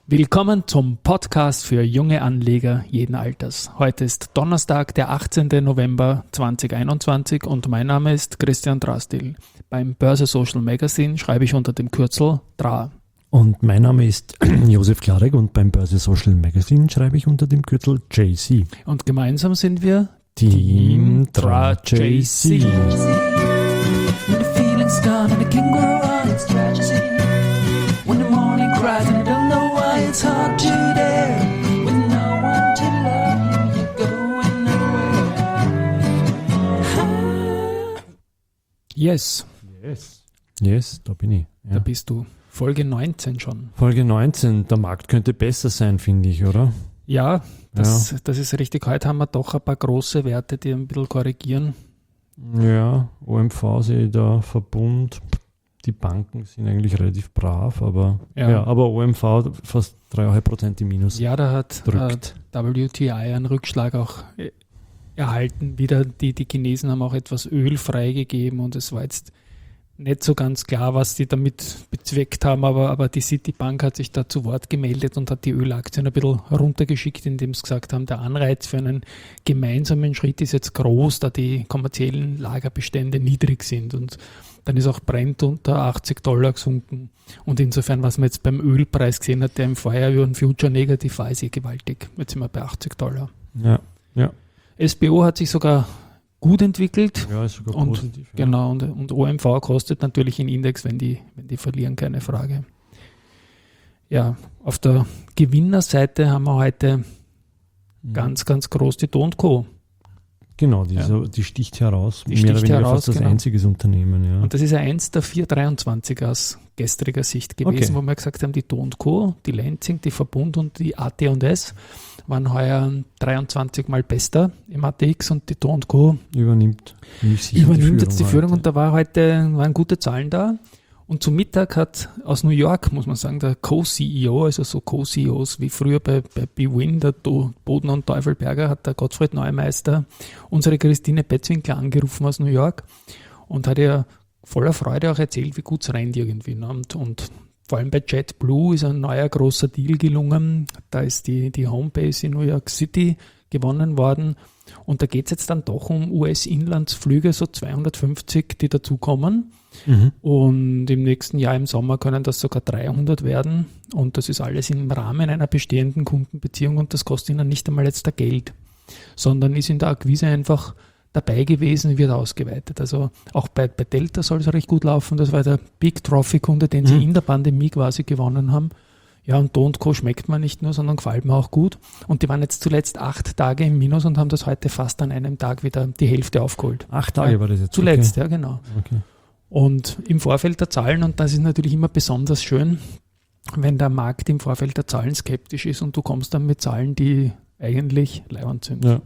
Willkommen zum Podcast für junge Anleger jeden Alters. Heute ist Donnerstag, der 18. November 2021 und mein Name ist Christian Drastil. Beim Börse Social Magazine schreibe ich unter dem Kürzel DRA. Und mein Name ist Josef Klarek und beim Börse Social Magazine schreibe ich unter dem Kürzel JC. Und gemeinsam sind wir Team DRA JC. It's hard to dare with no one to love you, you're going nowhere. Yes. Yes, da bin ich. Ja. Da bist du. Folge 19 schon. Folge 19. Der Markt könnte besser sein, finde ich, oder? Ja, das ist richtig. Heute haben wir doch ein paar große Werte, die ein bisschen korrigieren. Ja, OMV sehe ich da, Verbund. Die Banken sind eigentlich relativ brav, aber aber OMV fast 3,5% im Minus. Ja, da hat WTI einen Rückschlag auch erhalten. Wieder die Chinesen haben auch etwas Öl freigegeben und es war jetzt nicht so ganz klar, was die damit bezweckt haben, aber die Citibank hat sich da zu Wort gemeldet und hat die Ölaktien ein bisschen runtergeschickt, indem sie gesagt haben, der Anreiz für einen gemeinsamen Schritt ist jetzt groß, da die kommerziellen Lagerbestände niedrig sind und dann ist auch Brent unter $80 gesunken. Und insofern, was man jetzt beim Ölpreis gesehen hat, der im Vorjahr über den Future negativ war, ist gewaltig. Jetzt sind wir bei $80. Ja. SBO hat sich sogar gut entwickelt. Ja, ist sogar positiv. Genau, und OMV kostet natürlich einen Index, wenn die verlieren, keine Frage. Ja, auf der Gewinnerseite haben wir heute ganz, ganz groß die Do & Co. Genau, die sticht heraus. Die sticht heraus, fast das einziges Unternehmen. Ja. Und das ist ja eins der 423 aus gestriger Sicht gewesen, wo wir gesagt haben, die Do & Co., die Lenzing, die Verbund und die AT&S waren heuer 23 Mal bester im ATX und die Do & Co. übernimmt jetzt die Führung und da waren gute Zahlen da. Und zum Mittag hat aus New York, muss man sagen, der Co-CEO, also so Co-CEOs wie früher bei BWin, der Boden und Teufelberger, hat der Gottfried Neumeister unsere Christine Betzwinkler angerufen aus New York und hat ihr voller Freude auch erzählt, wie gut es rennt irgendwie. Ne? Und vor allem bei JetBlue ist ein neuer großer Deal gelungen. Da ist die Homebase in New York City gewonnen worden. Und da geht es jetzt dann doch um US-Inlandsflüge, so 250, die dazukommen. Und im nächsten Jahr im Sommer können das sogar 300 werden. Und das ist alles im Rahmen einer bestehenden Kundenbeziehung und das kostet ihnen nicht einmal jetzt Geld, sondern ist in der Akquise einfach dabei gewesen, wird ausgeweitet. Also auch bei Delta soll es recht gut laufen. Das war der Big Trophy-Kunde, den sie in der Pandemie quasi gewonnen haben. Ja, und Do & Co. schmeckt man nicht nur, sondern gefällt mir auch gut. Und die waren jetzt zuletzt 8 Tage im Minus und haben das heute fast an einem Tag wieder die Hälfte aufgeholt. 8 Tage war das jetzt? Zuletzt, okay. Ja, genau. Okay. Und im Vorfeld der Zahlen, und das ist natürlich immer besonders schön, wenn der Markt im Vorfeld der Zahlen skeptisch ist und du kommst dann mit Zahlen, die eigentlich leiwand sind. Ja.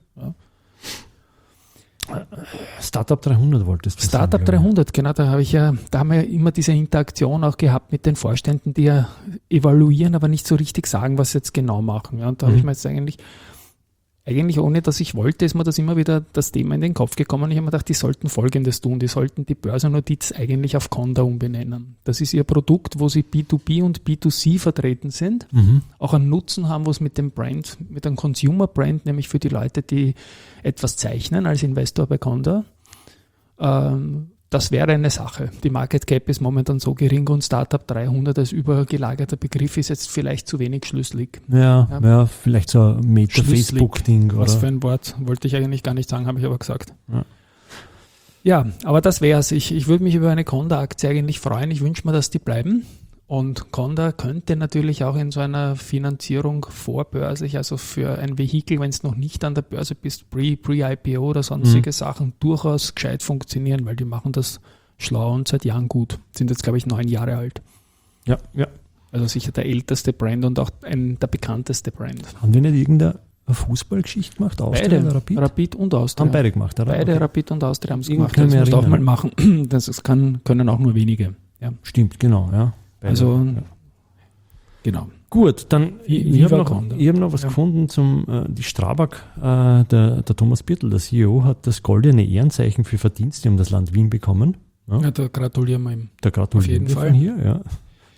Startup 300 wolltest du Startup sagen. 300, genau, da haben wir ja immer diese Interaktion auch gehabt mit den Vorständen, die ja evaluieren, aber nicht so richtig sagen, was sie jetzt genau machen. Ja, und da habe ich mir jetzt eigentlich ohne, dass ich wollte, ist mir das immer wieder das Thema in den Kopf gekommen. Ich habe mir gedacht, die sollten Folgendes tun. Die sollten die Börsennotiz eigentlich auf Conda umbenennen. Das ist ihr Produkt, wo sie B2B und B2C vertreten sind. Auch einen Nutzen haben, wo es mit dem Brand, mit einem Consumer-Brand, nämlich für die Leute, die etwas zeichnen als Investor bei Conda. Das wäre eine Sache. Die Market Cap ist momentan so gering und Startup 300 als übergelagerter Begriff ist jetzt vielleicht zu wenig schlüssig. Ja, vielleicht so ein Meta-Facebook-Ding. Was für ein Wort, wollte ich eigentlich gar nicht sagen, habe ich aber gesagt. Ja, aber das wäre es. Ich würde mich über eine Conda-Aktie eigentlich freuen. Ich wünsche mir, dass die bleiben. Und Conda könnte natürlich auch in so einer Finanzierung vorbörslich, also für ein Vehikel, wenn es noch nicht an der Börse bist, Pre-IPO oder sonstige Sachen, durchaus gescheit funktionieren, weil die machen das schlau und seit Jahren gut. Sind jetzt, glaube ich, 9 Jahre alt. Ja. Also sicher der älteste Brand und auch der bekannteste Brand. Haben wir nicht irgendeine Fußballgeschichte gemacht? Austria oder Rapid? Rapid und Austria. Haben beide gemacht, oder? Beide, okay. Rapid und Austria haben es gemacht. Das musst du auch mal machen. Das können auch nur wenige. Ja. Stimmt, genau, ja. Also, genau. Gut, dann ich habe noch was Ja. gefunden zum die Strabag, der Thomas Birtel, der CEO, hat das goldene Ehrenzeichen für Verdienste um das Land Wien bekommen. Ja, da gratulieren wir ihm. Da gratulieren Auf jeden wir Fall. von hier, ja.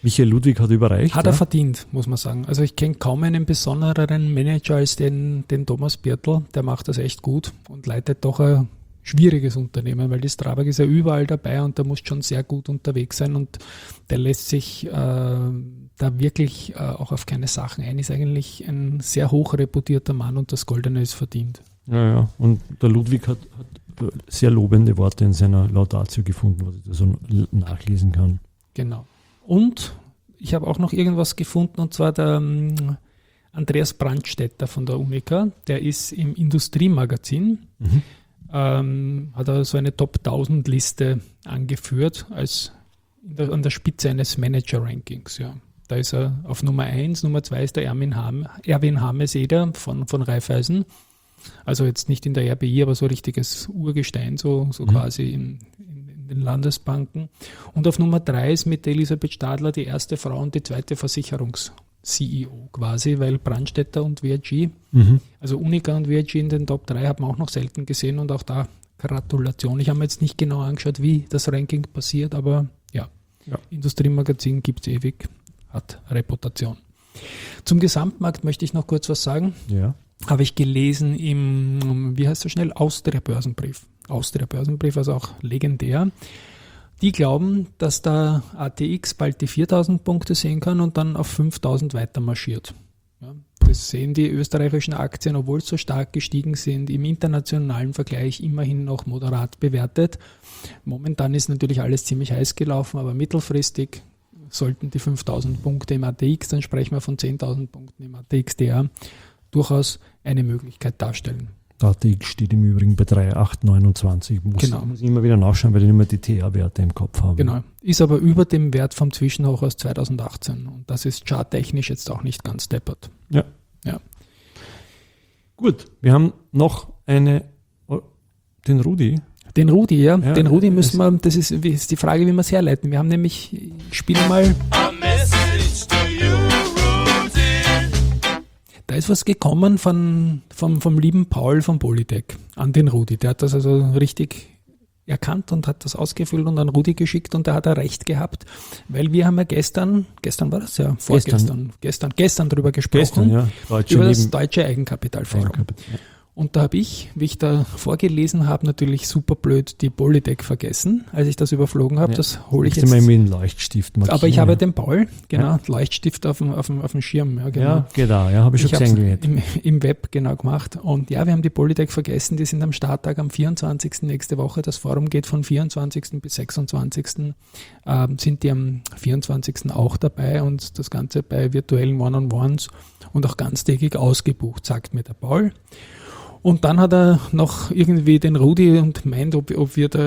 Michael Ludwig hat überreicht. Hat er verdient, muss man sagen. Also ich kenne kaum einen besondereren Manager als den Thomas Birtl. Der macht das echt gut und leitet doch ein schwieriges Unternehmen, weil die Strabag ist ja überall dabei und da muss schon sehr gut unterwegs sein und der lässt sich da wirklich auch auf keine Sachen ein. Ist eigentlich ein sehr hoch reputierter Mann und das Goldene ist verdient. Ja. Und der Ludwig hat sehr lobende Worte in seiner Laudatio gefunden, was ich da so nachlesen kann. Genau. Und ich habe auch noch irgendwas gefunden, und zwar der Andreas Brandstätter von der Unica, der ist im Industriemagazin, hat er so eine Top 1000 Liste angeführt an der Spitze eines Manager-Rankings. Ja. Da ist er auf Nummer 1, Nummer 2 ist der Erwin Hameseder von Raiffeisen, also jetzt nicht in der RBI, aber so richtiges Urgestein, so quasi in den Landesbanken. Und auf Nummer 3 ist mit Elisabeth Stadler die erste Frau und die zweite Versicherungs-CEO quasi, weil Brandstätter und VIG, also Unica und VIG in den Top 3 hat man auch noch selten gesehen und auch da Gratulation. Ich habe mir jetzt nicht genau angeschaut, wie das Ranking passiert, aber ja. Industriemagazin gibt es ewig, hat Reputation. Zum Gesamtmarkt möchte ich noch kurz was sagen. Ja. Habe ich gelesen im, wie heißt das schnell, Austria Börsenbrief, also auch legendär. Die glauben, dass der ATX bald die 4.000 Punkte sehen kann und dann auf 5.000 weiter marschiert. Ja, das sehen die österreichischen Aktien, obwohl sie so stark gestiegen sind, im internationalen Vergleich immerhin noch moderat bewertet. Momentan ist natürlich alles ziemlich heiß gelaufen, aber mittelfristig sollten die 5.000 Punkte im ATX, dann sprechen wir von 10.000 Punkten im ATXDR, durchaus eine Möglichkeit darstellen. Der ATX steht im Übrigen bei 3,829. Muss ich immer wieder nachschauen, weil ich immer die TA-Werte im Kopf habe. Genau. Ist aber über dem Wert vom Zwischenhoch aus 2018. Und das ist charttechnisch jetzt auch nicht ganz deppert. Ja. Gut, wir haben noch den Rudi. Den Rudi, ja. Den Rudi müssen wir, das ist die Frage, wie wir es herleiten. Wir haben nämlich, ich spiele mal. Da ist was gekommen vom lieben Paul von Polytech an den Rudi. Der hat das also richtig erkannt und hat das ausgefüllt und an Rudi geschickt und da hat er recht gehabt, weil wir haben ja gestern war das ja, gestern drüber gesprochen, über das deutsche Eigenkapitalforum. Und da habe ich, wie ich da vorgelesen habe, natürlich super blöd die Polytech vergessen, als ich das überflogen habe. Ja, das hole ich jetzt. Mal mit dem Leuchtstift markieren. Aber ich habe den Paul, Leuchtstift auf dem Schirm. Ja, genau. Habe ich schon gesehen. Im Web gemacht. Und ja, wir haben die Polytech vergessen, die sind am Starttag am 24. nächste Woche. Das Forum geht von 24. bis 26. Sind die am 24. auch dabei und das Ganze bei virtuellen One-on-Ones und auch ganztägig ausgebucht, sagt mir der Paul. Und dann hat er noch irgendwie den Rudi und meint, ob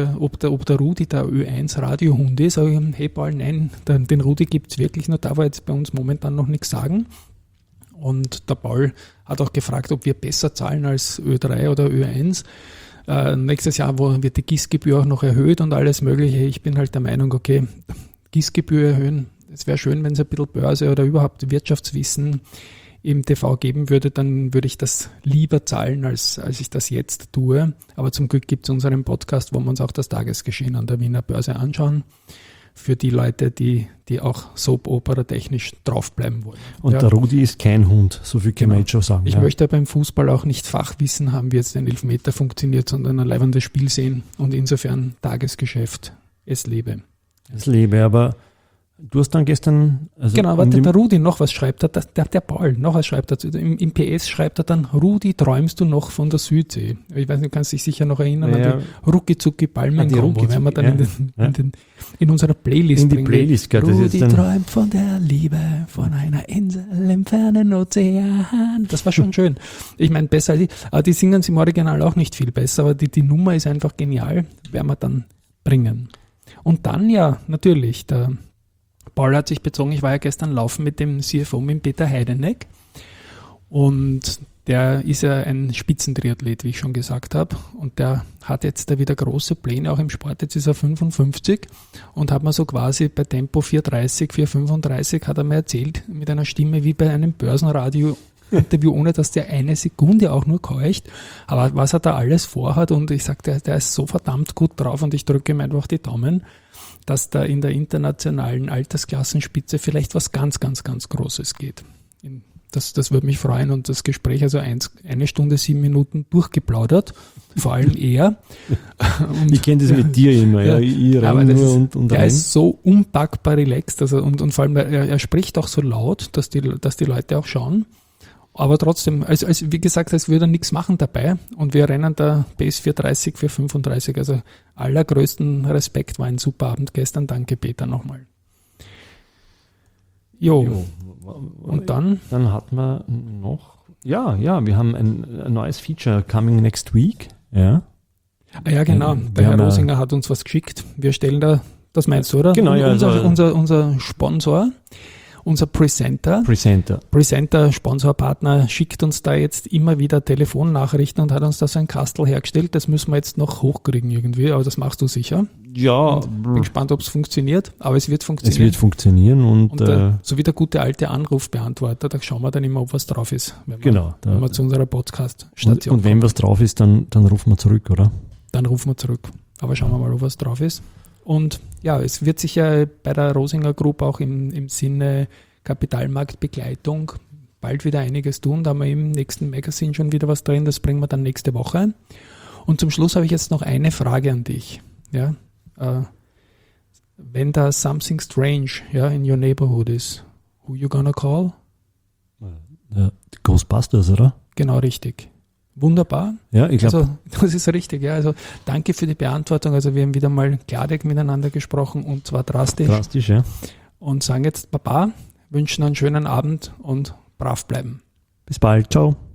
der Rudi der Ö1 Radiohund ist. Sag ich, hey Paul, nein, den Rudi gibt es wirklich, nur da wir jetzt bei uns momentan noch nichts sagen. Und der Paul hat auch gefragt, ob wir besser zahlen als Ö3 oder Ö1. Nächstes Jahr wird die GIS-Gebühr auch noch erhöht und alles Mögliche. Ich bin halt der Meinung, okay, GIS-Gebühr erhöhen, es wäre schön, wenn es ein bisschen Börse oder überhaupt Wirtschaftswissen im TV geben würde, dann würde ich das lieber zahlen, als ich das jetzt tue. Aber zum Glück gibt es unseren Podcast, wo wir uns auch das Tagesgeschehen an der Wiener Börse anschauen. Für die Leute, die auch Soap-Opera technisch draufbleiben wollen. Und der Rudi ist kein Hund, so viel kann man jetzt schon sagen. Ich möchte beim Fußball auch nicht Fachwissen haben, wie jetzt ein Elfmeter funktioniert, sondern ein leibendes Spiel sehen. Und insofern Tagesgeschäft, es lebe. Es lebe, aber du hast dann gestern... warte, der Rudi noch was schreibt, der Paul noch was schreibt. Im PS schreibt er dann, Rudi, träumst du noch von der Südsee? Ich weiß nicht, du kannst dich sicher noch erinnern an die Rucki-Zucki-Palmen-Kombo, wenn wir dann in unserer Playlist bringen. Playlist, Rudi träumt von der Liebe, von einer Insel im fernen Ozean. Das war schon schön. Ich meine, besser als die singen sie im Original auch nicht viel besser, aber die Nummer ist einfach genial, werden wir dann bringen. Und dann natürlich, der Paul hat sich bezogen, ich war ja gestern laufen mit dem CFO, mit Peter Heideneck und der ist ja ein Spitzentriathlet, wie ich schon gesagt habe und der hat jetzt da wieder große Pläne, auch im Sport, jetzt ist er 55 und hat mir so quasi bei Tempo 4:30, 4:35 hat er mir erzählt, mit einer Stimme wie bei einem Börsenradio Interview, ohne dass der eine Sekunde auch nur keucht. Aber was er da alles vorhat, und ich sage, der ist so verdammt gut drauf und ich drücke ihm einfach die Daumen, dass da in der internationalen Altersklassenspitze vielleicht was ganz, ganz, ganz Großes geht. Das würde mich freuen, und das Gespräch, also 1 Stunde 7 Minuten durchgeplaudert, vor allem er. Und, ich kenne das mit dir immer, ja. Ich aber nur und er ist so unpackbar relaxed, also und vor allem er spricht auch so laut, dass die Leute auch schauen. Aber trotzdem, als wie gesagt, als würde er nichts machen dabei, und wir rennen da Pace 4:30, 4:35, also allergrößten Respekt, war ein super Abend gestern, danke Peter nochmal. Jo. Und dann? Dann hat man noch, wir haben ein neues Feature coming next week. Ja. Ja, genau. Der Herr Rosinger hat uns was geschickt. Wir stellen da, das meinst du, oder? Genau, ja. Unser Sponsor, unser Presenter, Sponsorpartner, schickt uns da jetzt immer wieder Telefonnachrichten und hat uns da so ein Kastel hergestellt. Das müssen wir jetzt noch hochkriegen irgendwie, aber das machst du sicher. Ja. Und bin gespannt, ob es funktioniert, aber es wird funktionieren. Es wird funktionieren und so wie der gute alte Anrufbeantworter, da schauen wir dann immer, ob was drauf ist, wenn wir zu unserer Podcast-Station und wenn was drauf ist, dann rufen wir zurück, oder? Dann rufen wir zurück. Aber schauen wir mal, ob was drauf ist. Und ja, es wird sich ja bei der Rosinger Group auch im Sinne Kapitalmarktbegleitung bald wieder einiges tun. Da haben wir im nächsten Magazin schon wieder was drin, das bringen wir dann nächste Woche. Und zum Schluss habe ich jetzt noch eine Frage an dich. Ja, wenn da something strange in your neighborhood is, who you gonna call? Ghostbusters, oder? Genau, richtig. Wunderbar. Ja, ich glaube. Also, das ist richtig, ja. Also, danke für die Beantwortung. Also, wir haben wieder mal klarweg miteinander gesprochen, und zwar drastisch. Drastisch, ja. Und sagen jetzt Baba, wünschen einen schönen Abend und brav bleiben. Bis bald. Ciao.